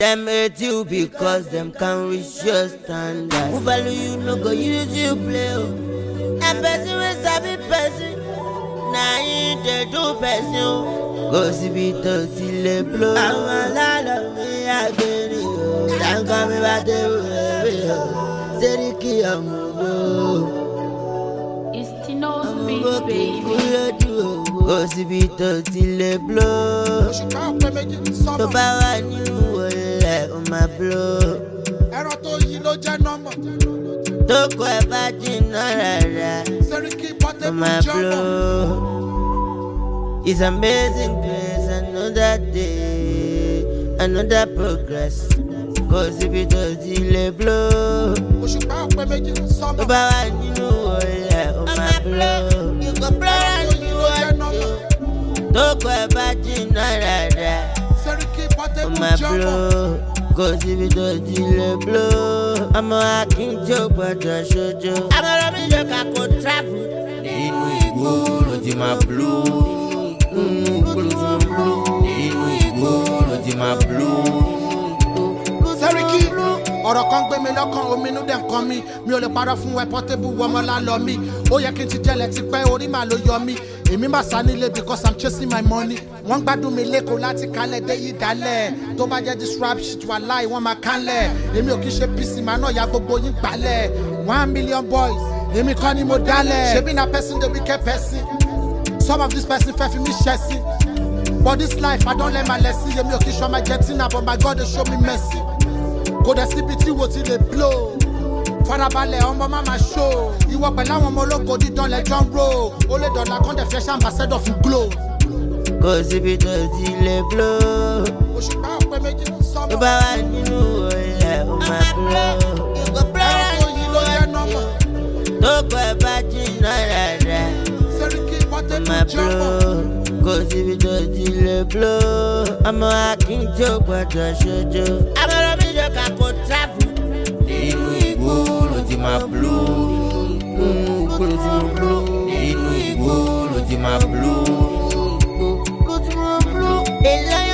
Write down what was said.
Them hate you because them can't reach your standard. Who value you no go use you play. And person will sabi person. Now you dey do person. Go see me till they blow. I'm a lot of me again. Don't call me back there. Seriki amugo. It's Tino's beat, baby. Go see me till they blow. To buy a new wallet on my blow. To go back in on my blow. It's amazing grace, another day, another progress. Cause if it does delay blow, to buy a new wallet on my blow. You go blow and you want to go back in on my blow. Cause if it does delay blow, I'm a hacking joke but I show you. I'm a rubbish joke, I could travel. In my blue. Seriki, ọ̀rọ̀ kan gbé mi lọ́kàn ominú dẹ̀ kan mi ò lè parọ́ fún ẹ Portable ọmọ lálọ́ mi ó yẹ kí n ti jẹ́lẹ̀ ti pẹ́ orí màá ló yọ mí èmi máa sá nílé because I'm chasing my money wọ́n gbádùn mi lẹ́kọ̀ọ́ láti kalẹ̀ dé yí dalẹ̀ tó bá jẹ́ this rap shit wà láì wọ́n máa kánlẹ̀ èmi ò kí ṣe PC màá náà ya gbogbo yín gbalẹ̀ 1 million boys èmi kọ́ ni mo dálẹ̀ ṣebí na person dey wicked person some of this person fẹ́ fi mí ṣẹ́sìn. But this life, I don't learn my lesson. You okay, show my jetting up, but my God, they show me mercy. Go the CBT, what till they blow. Farabale, on my mama show. You walk along on Moloko, you don't let John roll. Only dollar con the fresh ambassador of glow. Cause if it does delay blow, you buy a new wallet on my blow. You go blow and you don't go back in on my blow. Cause if it does delay blow, I'm a hacking joke but I show you. I'm a rubbish joke, I could travel. In my blue. In my blue.